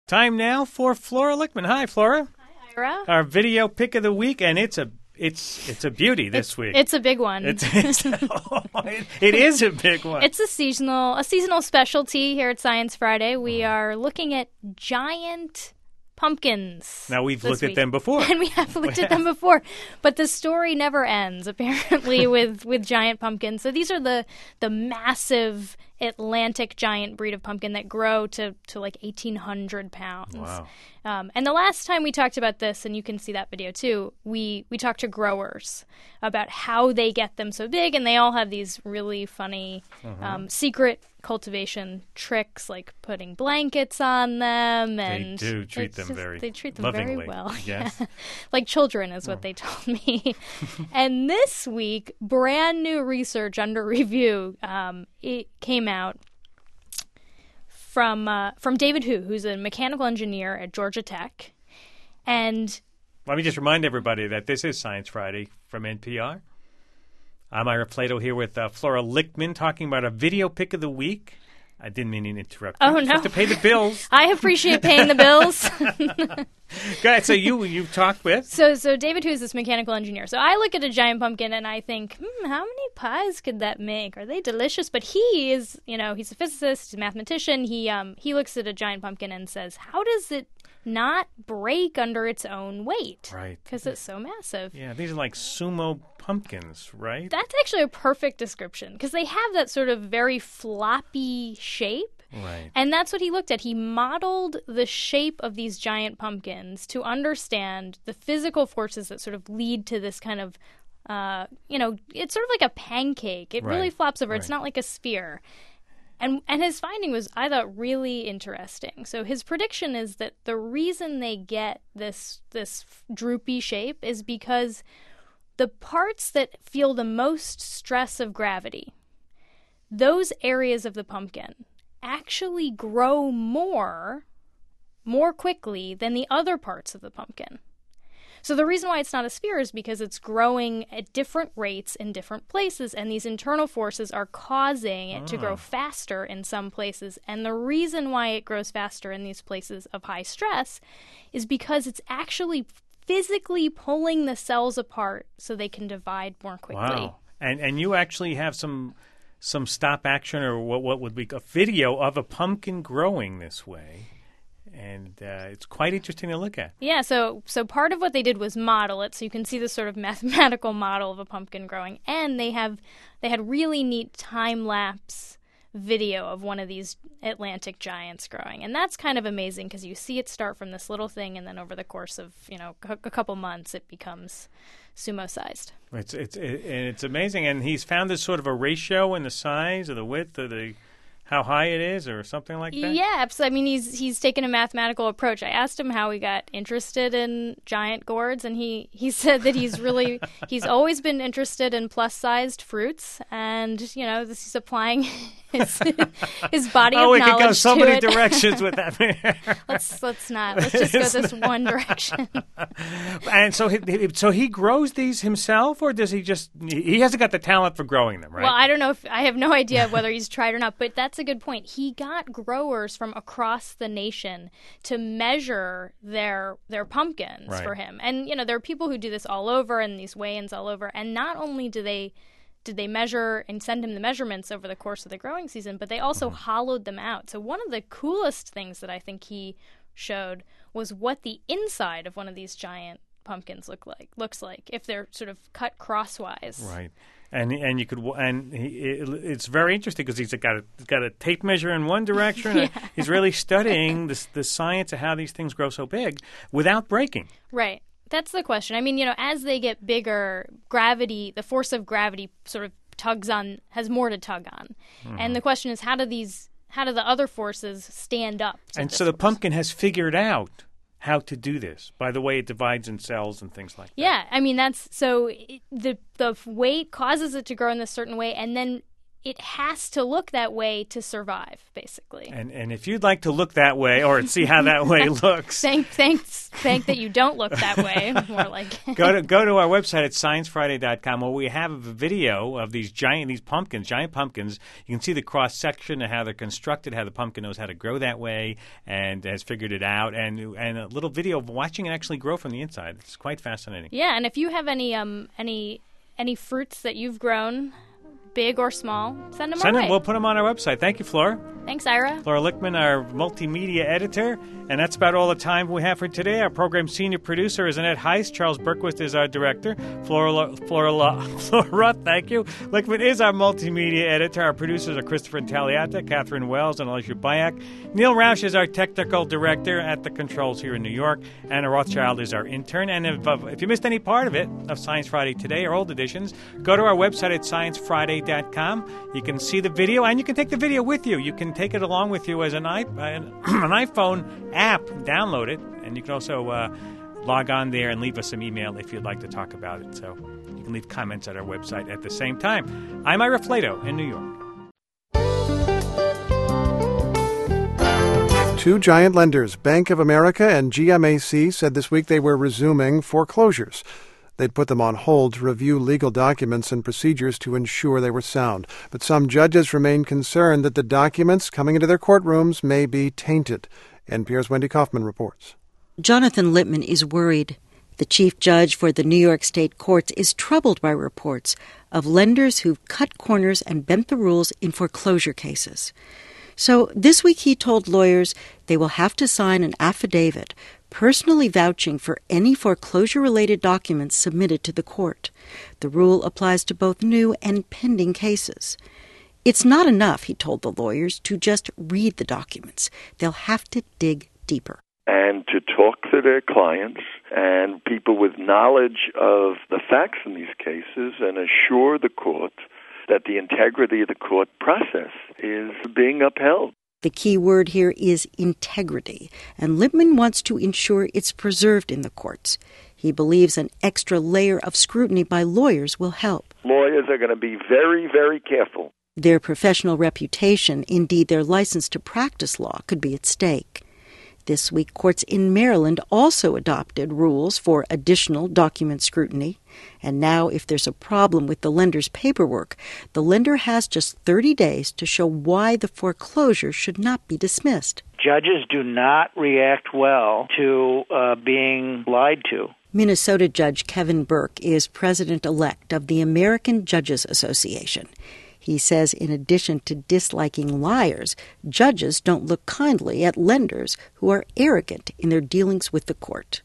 Time now for Flora Lichtman. Hi, Flora. Hi, Ira. Our video pick of the week, and it's a beauty this week. It's a big one. It is a big one. It's a seasonal specialty here at Science Friday. We are looking at giant pumpkins. Now, we've looked at them before. And we have looked at them before. But the story never ends, apparently, with giant pumpkins. So these are the massive Atlantic giant breed of pumpkin that grow to like 1,800 pounds. Wow. And the last time we talked about this, and you can see that video too, we talked to growers about how they get them so big, and they all have these really funny secret cultivation tricks, like putting blankets on them. And they treat them lovingly. Very well. Yes. Like children is what they told me. And this week, brand new research under review, it came out from David Hu, who's a mechanical engineer at Georgia Tech. And let me just remind everybody that this is Science Friday from NPR. I'm Ira Plato here with Flora Lichtman talking about a video pick of the week. I didn't mean to interrupt you. Oh, no. You have to pay the bills. I appreciate paying the bills. Go ahead. So you've talked with? So David Hu is this mechanical engineer. So I look at a giant pumpkin and I think, how many pies could that make? Are they delicious? But he is, he's a physicist, he's a mathematician. He looks at a giant pumpkin and says, how does it not break under its own weight? Right. Because it's so massive. Yeah, these are like sumo pumpkins, right? That's actually a perfect description because they have that sort of very floppy shape. Right. And that's what he looked at. He modeled the shape of these giant pumpkins to understand the physical forces that sort of lead to this kind of, it's sort of like a pancake. It really flops over. Right. It's not like a sphere. And his finding was, I thought, really interesting. So his prediction is that the reason they get this droopy shape is because the parts that feel the most stress of gravity, those areas of the pumpkin, actually grow more quickly than the other parts of the pumpkin. So the reason why it's not a sphere is because it's growing at different rates in different places, and these internal forces are causing it to grow faster in some places. And the reason why it grows faster in these places of high stress is because it's actually physically pulling the cells apart so they can divide more quickly. Wow. And you actually have some stop action, or what would be a video of a pumpkin growing this way. And it's quite interesting to look at. Yeah, so part of what they did was model it, so you can see this sort of mathematical model of a pumpkin growing. And they had really neat time-lapse video of one of these Atlantic giants growing. And that's kind of amazing because you see it start from this little thing, and then over the course of a couple months, it becomes sumo-sized. It's amazing. And he's found this sort of a ratio in the size or the width of how high it is or something like that? Yeah, absolutely. I mean, he's taken a mathematical approach. I asked him how he got interested in giant gourds, and he said that he's always been interested in plus-sized fruits, and, he's applying his body of knowledge to it. Oh, we could go so many directions with that. Let's not. Let's just go this one direction. And so he grows these himself, or does he hasn't got the talent for growing them, right? Well, I don't know I have no idea whether he's tried or not, but that's a good point. He got growers from across the nation to measure their pumpkins for him. And, there are people who do this all over and these weigh-ins all over. And not only did they measure and send him the measurements over the course of the growing season, but they also hollowed them out. So one of the coolest things that I think he showed was what the inside of one of these giant pumpkins looks like if they're sort of cut crosswise. Right. It's very interesting because he's got a tape measure in one direction. Yeah. And he's really studying the science of how these things grow so big without breaking. Right. That's the question. I mean, as they get bigger, the force of gravity sort of has more to tug on. Mm-hmm. And the question is, how do the other forces stand up? And so the pumpkin has figured out how to do this by the way it divides in cells and things like that. Yeah, I mean the weight causes it to grow in this certain way, and then it has to look that way to survive, basically. And if you'd like to look that way or see how that way looks, thank that you don't look that way. More like go to our website at sciencefriday.com, where we have a video of these giant pumpkins. You can see the cross section and how they're constructed, how the pumpkin knows how to grow that way and has figured it out, and a little video of watching it actually grow from the inside. It's quite fascinating. Yeah, and if you have any fruits that you've grown, big or small, send them our way. We'll put them on our website. Thank you, Flora. Thanks, Ira. Flora Lichtman, our multimedia editor. And that's about all the time we have for today. Our program senior producer is Annette Heist. Charles Berquist is our director. Flora, thank you. Lichtman is our multimedia editor. Our producers are Christopher Intagliata, Catherine Wells, and Alicia Bayak. Neil Roush is our technical director at the controls here in New York. Anna Rothschild is our intern. And if you missed any part of it, of Science Friday today or old editions, go to our website at sciencefriday.com. You can see the video, and you can take the video with you. You can take it along with you as an iPhone app, download it, and you can also log on there and leave us some email if you'd like to talk about it. So you can leave comments at our website at the same time. I'm Ira Flato in New York. Two giant lenders, Bank of America and GMAC, said this week they were resuming foreclosures. They'd put them on hold to review legal documents and procedures to ensure they were sound. But some judges remain concerned that the documents coming into their courtrooms may be tainted. NPR's Wendy Kaufman reports. Jonathan Lippman is worried. The chief judge for the New York State courts is troubled by reports of lenders who've cut corners and bent the rules in foreclosure cases. So this week he told lawyers they will have to sign an affidavit personally vouching for any foreclosure-related documents submitted to the court. The rule applies to both new and pending cases. It's not enough, he told the lawyers, to just read the documents. They'll have to dig deeper. And to talk to their clients and people with knowledge of the facts in these cases and assure the court that the integrity of the court process is being upheld. The key word here is integrity, and Lippman wants to ensure it's preserved in the courts. He believes an extra layer of scrutiny by lawyers will help. Lawyers are going to be very, very careful. Their professional reputation, indeed their license to practice law, could be at stake. This week, courts in Maryland also adopted rules for additional document scrutiny. And now, if there's a problem with the lender's paperwork, the lender has just 30 days to show why the foreclosure should not be dismissed. Judges do not react well to being lied to. Minnesota Judge Kevin Burke is president-elect of the American Judges Association. He says in addition to disliking liars, judges don't look kindly at lenders who are arrogant in their dealings with the court.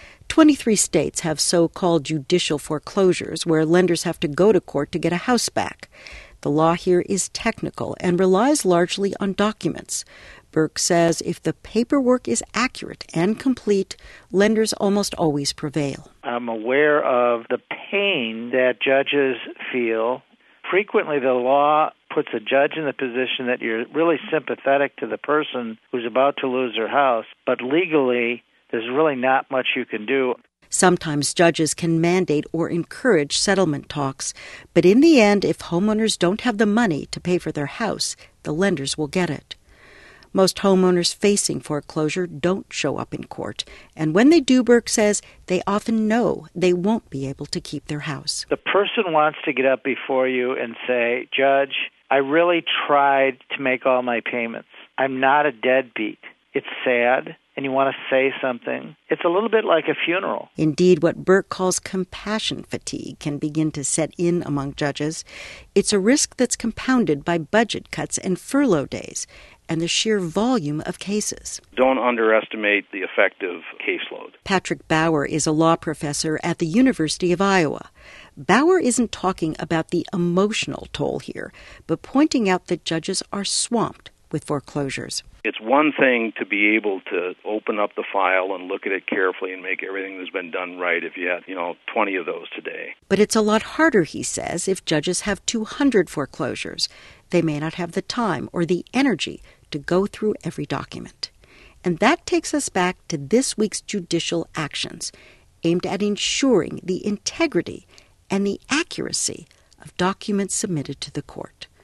23 states have so-called judicial foreclosures where lenders have to go to court to get a house back. The law here is technical and relies largely on documents. Burke says if the paperwork is accurate and complete, lenders almost always prevail. I'm aware of the pain that judges feel. Frequently, the law puts a judge in the position that you're really sympathetic to the person who's about to lose their house, but legally, there's really not much you can do. Sometimes judges can mandate or encourage settlement talks, but in the end, if homeowners don't have the money to pay for their house, the lenders will get it. Most homeowners facing foreclosure don't show up in court, and when they do, Burke says, they often know they won't be able to keep their house. The person wants to get up before you and say, Judge, I really tried to make all my payments. I'm not a deadbeat. It's sad, and you want to say something. It's a little bit like a funeral. Indeed, what Burke calls compassion fatigue can begin to set in among judges. It's a risk that's compounded by budget cuts and furlough days, and the sheer volume of cases. Don't underestimate the effect of caseload. Patrick Bauer is a law professor at the University of Iowa. Bauer isn't talking about the emotional toll here, but pointing out that judges are swamped with foreclosures. It's one thing to be able to open up the file and look at it carefully and make everything that's been done right if you had, 20 of those today. But it's a lot harder, he says, if judges have 200 foreclosures. They may not have the time or the energy to go through every document. And that takes us back to this week's judicial actions, aimed at ensuring the integrity and the accuracy of documents submitted to the court.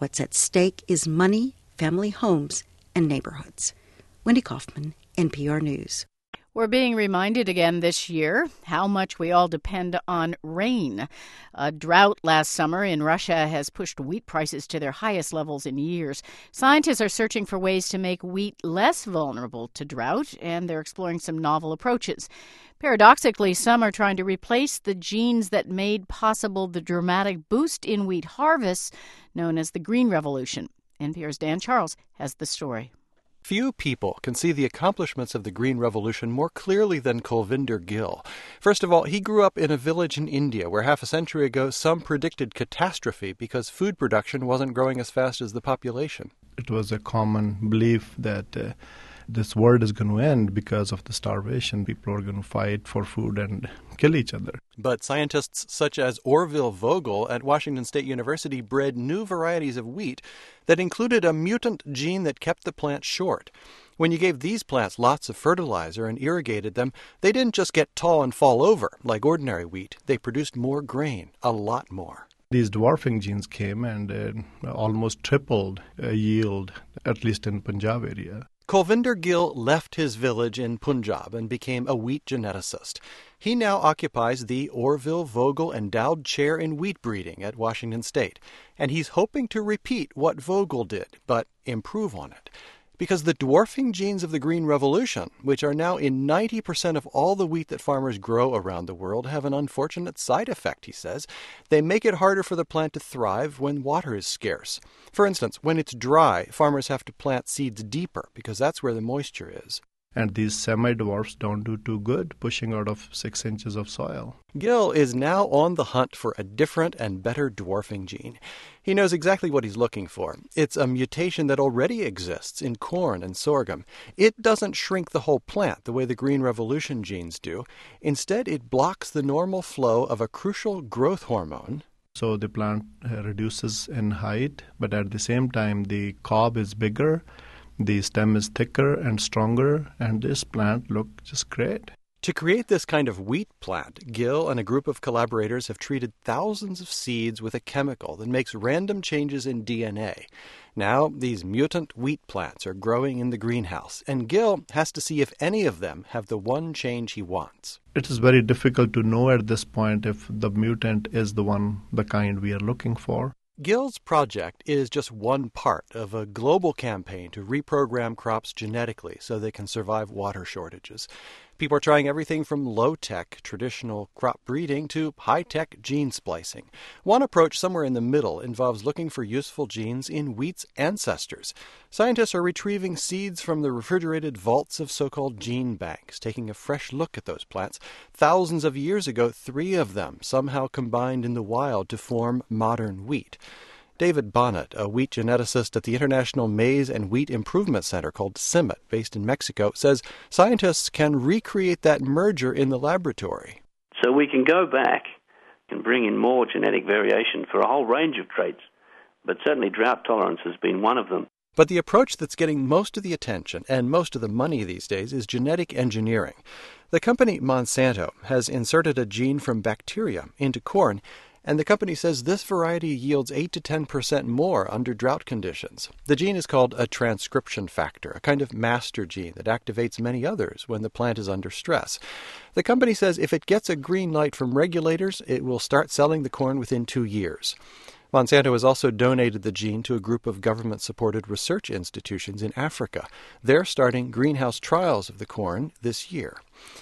What's at stake is money, family homes, and neighborhoods. Wendy Kaufman, NPR News. We're being reminded again this year how much we all depend on rain. A drought last summer in Russia has pushed wheat prices to their highest levels in years. Scientists are searching for ways to make wheat less vulnerable to drought, and they're exploring some novel approaches. Paradoxically, some are trying to replace the genes that made possible the dramatic boost in wheat harvests known as the Green Revolution. NPR's Dan Charles has the story. Few people can see the accomplishments of the Green Revolution more clearly than Kulvinder Gill. First of all, he grew up in a village in India where half a century ago some predicted catastrophe because food production wasn't growing as fast as the population. It was a common belief that this world is going to end because of the starvation. People are going to fight for food and kill each other. But scientists such as Orville Vogel at Washington State University bred new varieties of wheat that included a mutant gene that kept the plant short. When you gave these plants lots of fertilizer and irrigated them, they didn't just get tall and fall over like ordinary wheat. They produced more grain, a lot more. These dwarfing genes came and almost tripled yield, at least in Punjab area. Kulvinder Gill left his village in Punjab and became a wheat geneticist. He now occupies the Orville Vogel Endowed Chair in Wheat Breeding at Washington State, and he's hoping to repeat what Vogel did, but improve on it. Because the dwarfing genes of the Green Revolution, which are now in 90% of all the wheat that farmers grow around the world, have an unfortunate side effect, he says. They make it harder for the plant to thrive when water is scarce. For instance, when it's dry, farmers have to plant seeds deeper because that's where the moisture is. And these semi-dwarfs don't do too good pushing out of 6 inches of soil. Gill is now on the hunt for a different and better dwarfing gene. He knows exactly what he's looking for. It's a mutation that already exists in corn and sorghum. It doesn't shrink the whole plant the way the Green Revolution genes do. Instead, it blocks the normal flow of a crucial growth hormone. So the plant reduces in height, but at the same time the cob is bigger. The stem is thicker and stronger, and this plant looks just great. To create this kind of wheat plant, Gill and a group of collaborators have treated thousands of seeds with a chemical that makes random changes in DNA. Now, these mutant wheat plants are growing in the greenhouse, and Gill has to see if any of them have the one change he wants. It is very difficult to know at this point if the mutant is the kind we are looking for. Gill's project is just one part of a global campaign to reprogram crops genetically so they can survive water shortages. People are trying everything from low-tech traditional crop breeding to high-tech gene splicing. One approach somewhere in the middle involves looking for useful genes in wheat's ancestors. Scientists are retrieving seeds from the refrigerated vaults of so-called gene banks, taking a fresh look at those plants. Thousands of years ago, 3 of them somehow combined in the wild to form modern wheat. David Bonnet, a wheat geneticist at the International Maize and Wheat Improvement Center called CIMMYT, based in Mexico, says scientists can recreate that merger in the laboratory. So we can go back and bring in more genetic variation for a whole range of traits, but certainly drought tolerance has been one of them. But the approach that's getting most of the attention and most of the money these days is genetic engineering. The company Monsanto has inserted a gene from bacteria into corn, and the company says this variety yields 8 to 10% more under drought conditions. The gene is called a transcription factor, a kind of master gene that activates many others when the plant is under stress. The company says if it gets a green light from regulators, it will start selling the corn within 2 years. Monsanto has also donated the gene to a group of government-supported research institutions in Africa. They're starting greenhouse trials of the corn this year.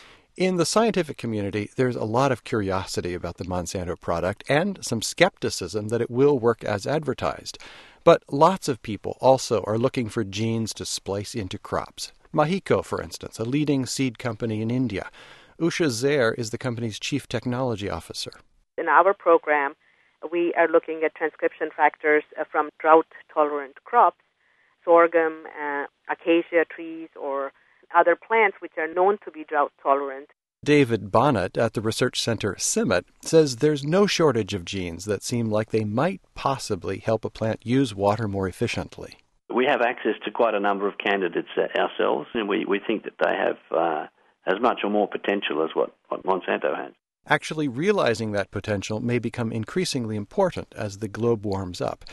In the scientific community, there's a lot of curiosity about the Monsanto product and some skepticism that it will work as advertised. But lots of people also are looking for genes to splice into crops. Mahiko, for instance, a leading seed company in India. Usha Zair is the company's chief technology officer. In our program, we are looking at transcription factors from drought-tolerant crops, sorghum, acacia trees, or other plants which are known to be drought-tolerant. David Bonnet at the research center CIMMYT says there's no shortage of genes that seem like they might possibly help a plant use water more efficiently. We have access to quite a number of candidates ourselves, and we think that they have as much or more potential as what Monsanto has. Actually realizing that potential may become increasingly important as the globe warms up.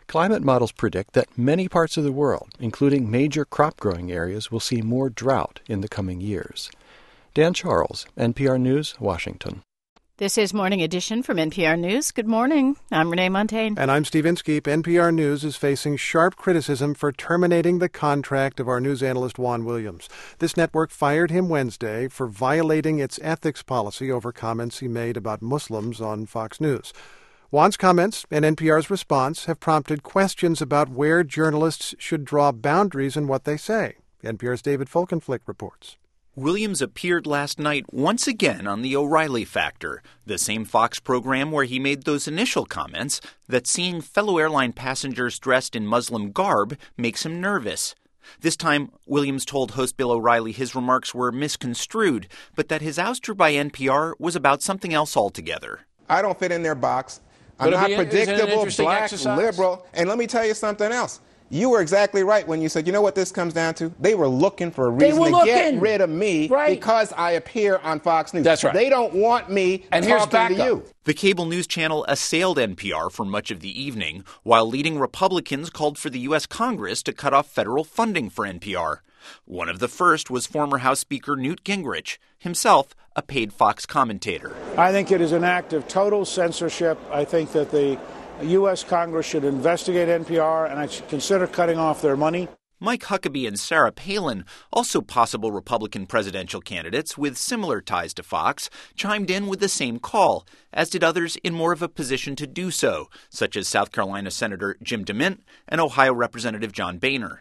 Climate models predict that many parts of the world, including major crop-growing areas, will see more drought in the coming years. Dan Charles, NPR News, Washington. This is Morning Edition from NPR News. Good morning. I'm Renee Montaigne. And I'm Steve Inskeep. NPR News is facing sharp criticism for terminating the contract of our news analyst Juan Williams. This network fired him Wednesday for violating its ethics policy over comments he made about Muslims on Fox News. Juan's comments and NPR's response have prompted questions about where journalists should draw boundaries in what they say. NPR's David Folkenflik reports. Williams appeared last night once again on The O'Reilly Factor, the same Fox program where he made those initial comments that seeing fellow airline passengers dressed in Muslim garb makes him nervous. This time, Williams told host Bill O'Reilly his remarks were misconstrued, but that his ouster by NPR was about something else altogether. I don't fit in their box. I'm not predictable, black, liberal. And let me tell you something else. You were exactly right when you said, you know what this comes down to? They were looking for a reason to get rid of me because I appear on Fox News. That's right. They don't want me talking to you. The cable news channel assailed NPR for much of the evening, while leading Republicans called for the U.S. Congress to cut off federal funding for NPR. One of the first was former House Speaker Newt Gingrich, himself a paid Fox commentator. I think it is an act of total censorship. I think that the U.S. Congress should investigate NPR, and I should consider cutting off their money. Mike Huckabee and Sarah Palin, also possible Republican presidential candidates with similar ties to Fox, chimed in with the same call, as did others in more of a position to do so, such as South Carolina Senator Jim DeMint and Ohio Representative John Boehner.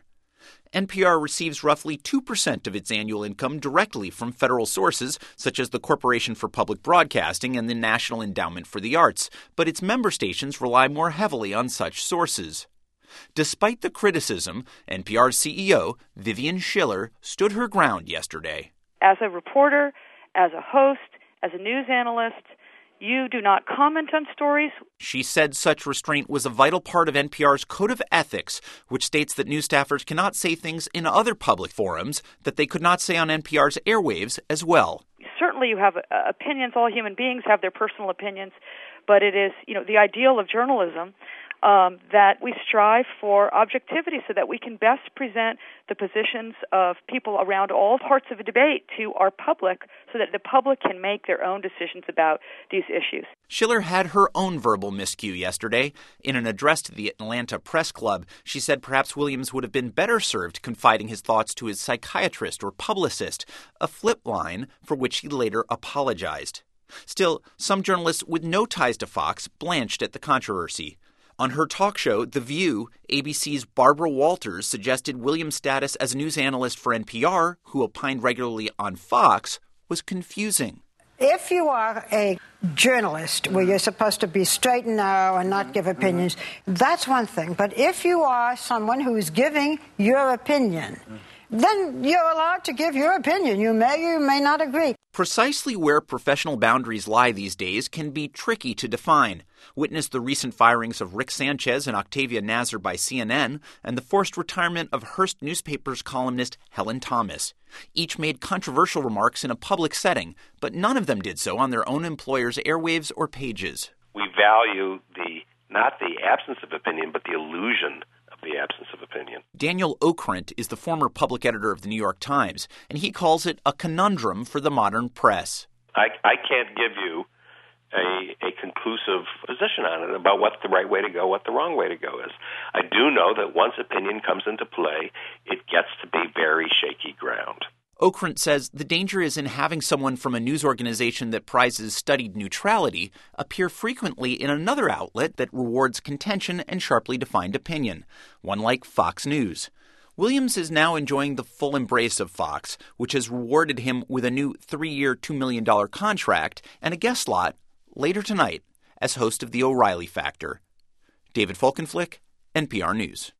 NPR receives roughly 2% of its annual income directly from federal sources, such as the Corporation for Public Broadcasting and the National Endowment for the Arts, but its member stations rely more heavily on such sources. Despite the criticism, NPR's CEO, Vivian Schiller, stood her ground yesterday. As a reporter, as a host, as a news analyst, you do not comment on stories. She said such restraint was a vital part of NPR's Code of Ethics, which states that news staffers cannot say things in other public forums that they could not say on NPR's airwaves as well. Certainly you have opinions. All human beings have their personal opinions, but it is, the ideal of journalism that we strive for objectivity so that we can best present the positions of people around all parts of a debate to our public so that the public can make their own decisions about these issues. Schiller had her own verbal miscue yesterday. In an address to the Atlanta Press Club, she said perhaps Williams would have been better served confiding his thoughts to his psychiatrist or publicist, a flip line for which he later apologized. Still, some journalists with no ties to Fox blanched at the controversy. On her talk show, The View, ABC's Barbara Walters suggested Williams' status as a news analyst for NPR, who opined regularly on Fox, was confusing. If you are a journalist where you're supposed to be straight and narrow and not give opinions, that's one thing. But if you are someone who's giving your opinion, then you're allowed to give your opinion. You may not agree. Precisely where professional boundaries lie these days can be tricky to define. Witness the recent firings of Rick Sanchez and Octavia Nazar by CNN and the forced retirement of Hearst newspaper's columnist Helen Thomas. Each made controversial remarks in a public setting, but none of them did so on their own employer's airwaves or pages. We value not the absence of opinion, but the illusion of the absence of opinion. Daniel Okrent is the former public editor of the New York Times, and he calls it a conundrum for the modern press. I can't give you a conclusive position on it about what's the right way to go, what the wrong way to go is. I do know that once opinion comes into play, it gets to be very shaky ground. Okrent says the danger is in having someone from a news organization that prizes studied neutrality appear frequently in another outlet that rewards contention and sharply defined opinion, one like Fox News. Williams is now enjoying the full embrace of Fox, which has rewarded him with a new 3-year, $2 million contract and a guest slot later tonight as host of The O'Reilly Factor. David Folkenflik, NPR News.